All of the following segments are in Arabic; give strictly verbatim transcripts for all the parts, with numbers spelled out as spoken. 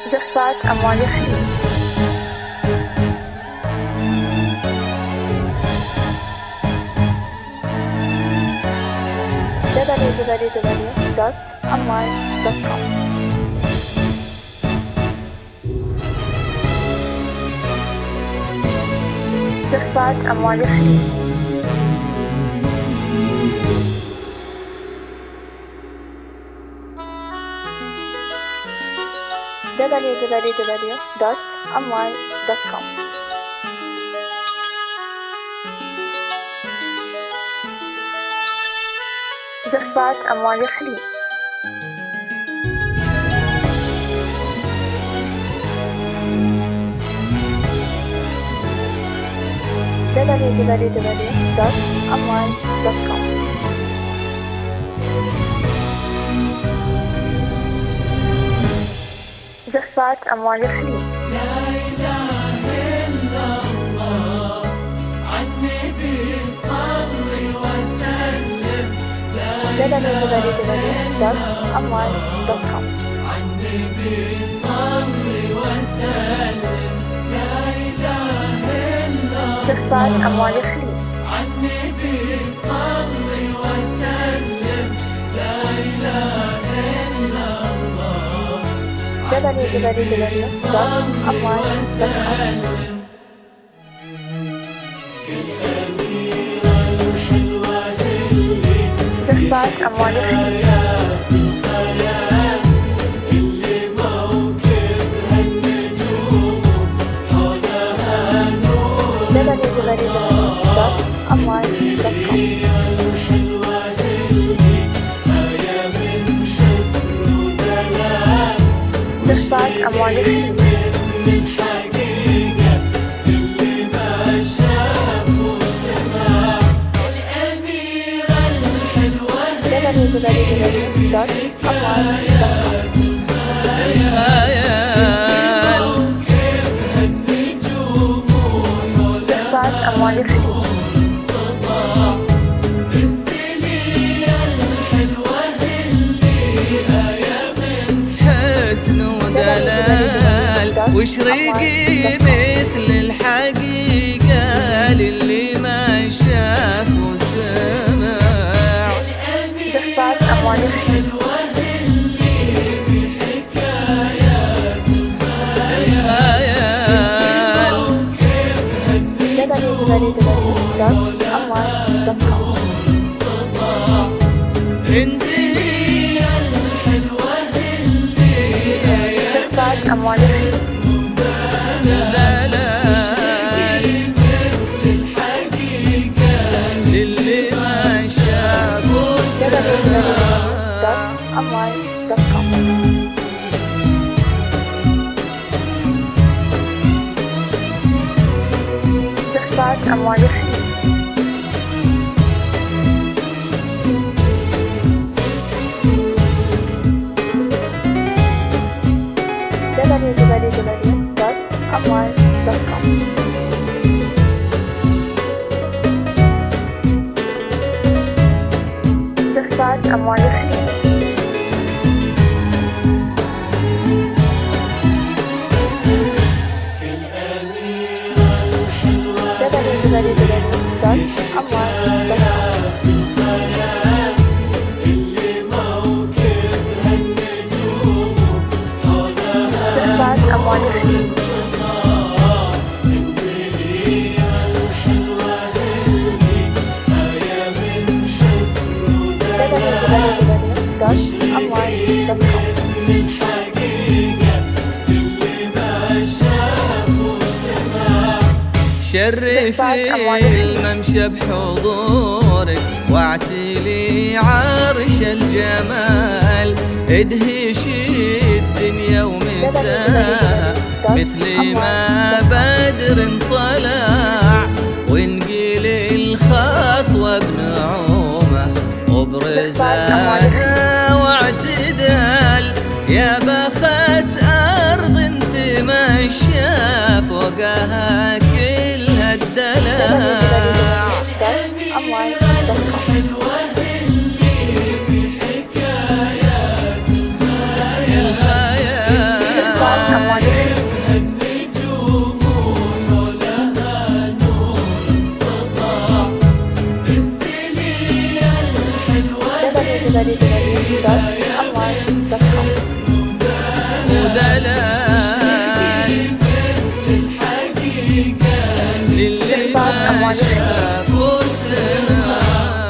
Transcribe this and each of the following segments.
زخات أموال الخليج. دبليو دبليو دبليو دوت أموال دوت كوم. زخات أموال الخليج. دبليو دبليو دبليو دوت أموال دوت كوم. زخات أموال الخليج. دبليو دبليو دبليو دوت أموال دوت كوم. زخات أموال الخليج. لا إله إلا الله عالنبي صل وسلم. لا إله إلا الله عالنبي صل وسلم. لا إله إلا زخات أموال الخليج. عالنبي صل وسلم. لا إله إلا الله دبليو دبليو دبليو دوت أموال دوت كوم. زخات أموال الخليج. دبليو دبليو دبليو دوت أموال دوت كوم. زخات أموال الخليج. دبليو دبليو دبليو دوت أموال دوت كوم. زخات أموال الخليج. وشريقي مثل الحقيقة للي ما شاف وسمع. زخات أموال الخليج. دبليو دبليو دبليو دوت أموال دوت كوم. انزلي زخات أموال الخليج. لا لا للي ما شاف دبليو دبليو دبليو دوت أموال دوت كوم. زخات أموال الخليج. دبليو دبليو دبليو دوت أموال دوت كوم. زخات أموال الخليج. دبليو دبليو دبليو دوت أموال دوت كوم. زخات أموال الخليج. دبليو دبليو دبليو دوت أموال دوت كوم. شرفي الممشى بحضورك واعتلي عرش الجمال. ادهشي الدنيا ومساها مثل ما بدر طلع. وانقل الخطوة بنعومة وبرزاها واعتدال. يا بخت أرض انت ماشية فوقها كل هالدلع. أموال دوت كوم. الخيال شاف وسمع.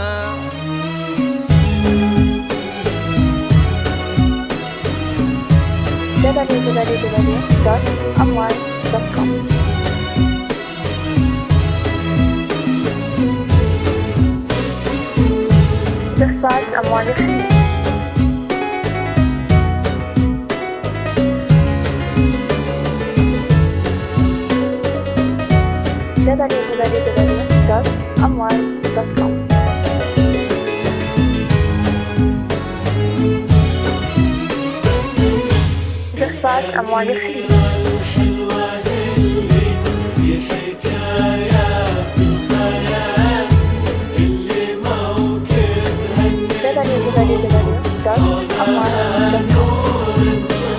w w w dot amwal dot com. استخراج أموال الخليج. w w w dot amwal dot com. استخراج أموال الخليج. w w w dot amwal dot com.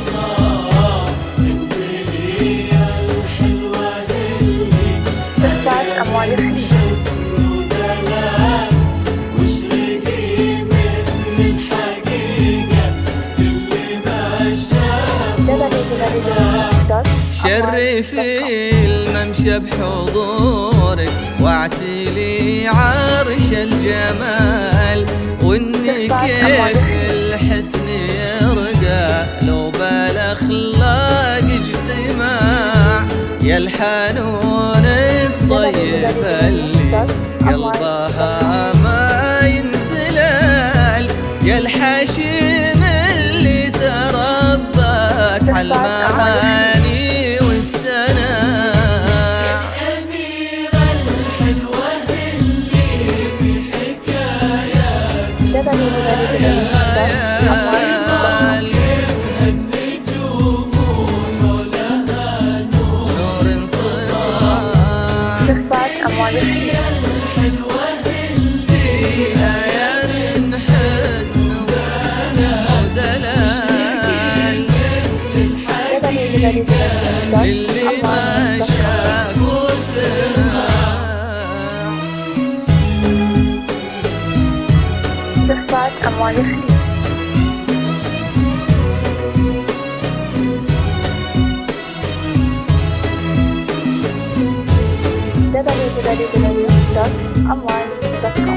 استخراج أموال الخليج. شرفي الممشى بحضورك واعتلي عرش الجمال، واني كيف الحسن يرقى لو بالاخلاق اجتماع. يا الحنون الطيب اللي قلبها ما ينزلال، يا الحشيم اللي تربت على المعاني والسناء. الأميرة الحلوة اللي في حكايات النجوم ولها نور انصراع. استخراج أموال الخليج. الحلوة اللي آية من حسن ودلال، اللي ما شاف وسمع. استخراج أموال الخليج. w w w dot amwal dot com.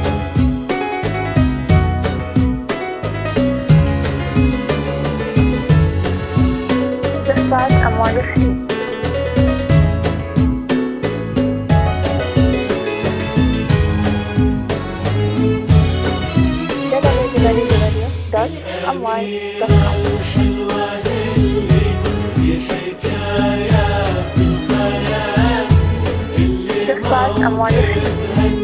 استخراج أموال الخليج. w w w dot amwal dot com. استخراج أموال الخليج.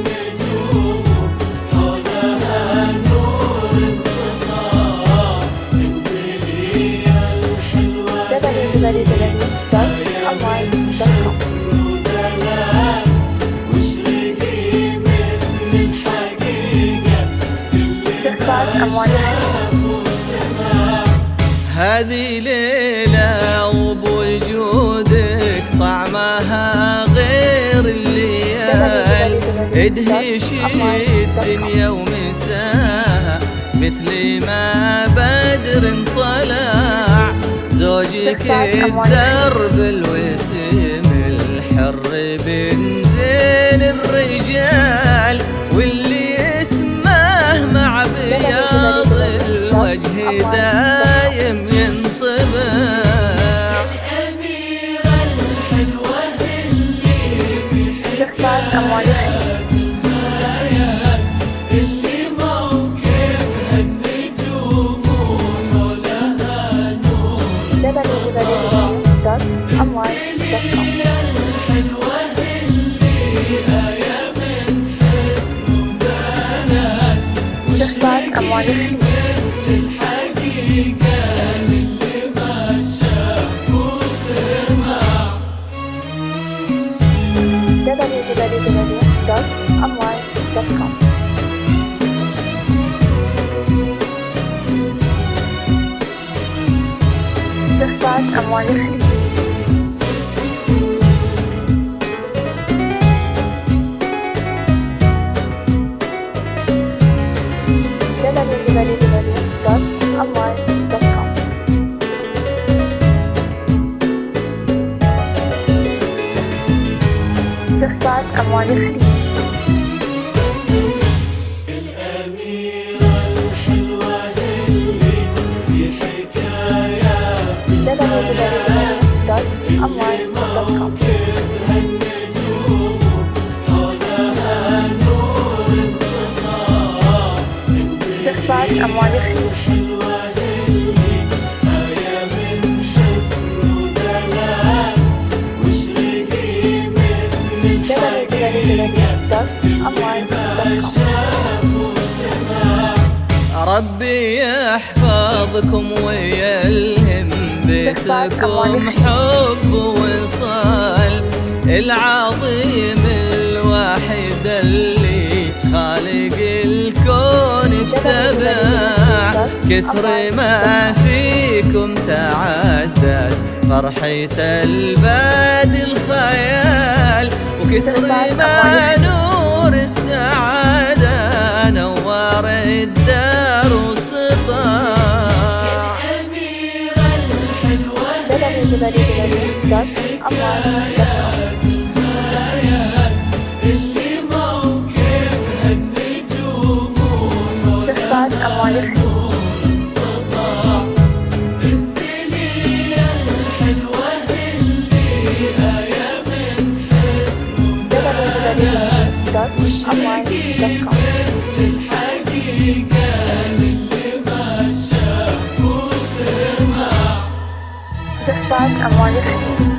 w w w dot amwal dot com. استخراج أموال الخليج. هذه ليلة وبوجودك طعمها غير الليال، ادهش الدنيا ومساها مثل ما بدر طلع. زوجك الدرب الوسم الحر بن زين الرجال، واللي اسمه مع بياض الوجه دايم ينطبع. الأميرة الحلوة اللي في استخراج أموال الخليج. اللي موكبها النجوم ولها نور. w w w dot amwal dot com. الحلوة اللي آية من حسن ودلال، استخراج أموال الخليج. الحقيقة اللي ما شاف وسمع. w w w dot amwal dot com. استخراج أموال الخليج. w w w dot amwal dot com. استخراج تخفى أموال خليج. الأميرة الحلوة اللي في حكايات دبليو دبليو دبليو دوت أموال دوت كوم. موكبها النجوم حولها نور انسطاع تخفى أموال خليج. الحلوة اللي آية من حسن ودلال واشرقي مثل دبليو دبليو دبليو دوت أموال دوت كوم. شافوا سماع ربي يحفظكم ويلهم بيتكم حب وصال العظيم الواحد اللي خالق الكون بسبع كثر ما فيكم تعدد فرحة الباد الخيال وكثر ما نور السعادة نور الدار وسطال. الأميرة الحلوة دبليو دبليو دبليو دوت أموال دوت كوم. اللي موكبها النجوم تخفى أموال خليج. انسطاع انزلي يا الحلوة اللي آية من حسن دبليو دبليو دبليو دوت أموال دوت كوم. الحقيقة اللي ما شاف وسمع تخفى أموال خليج.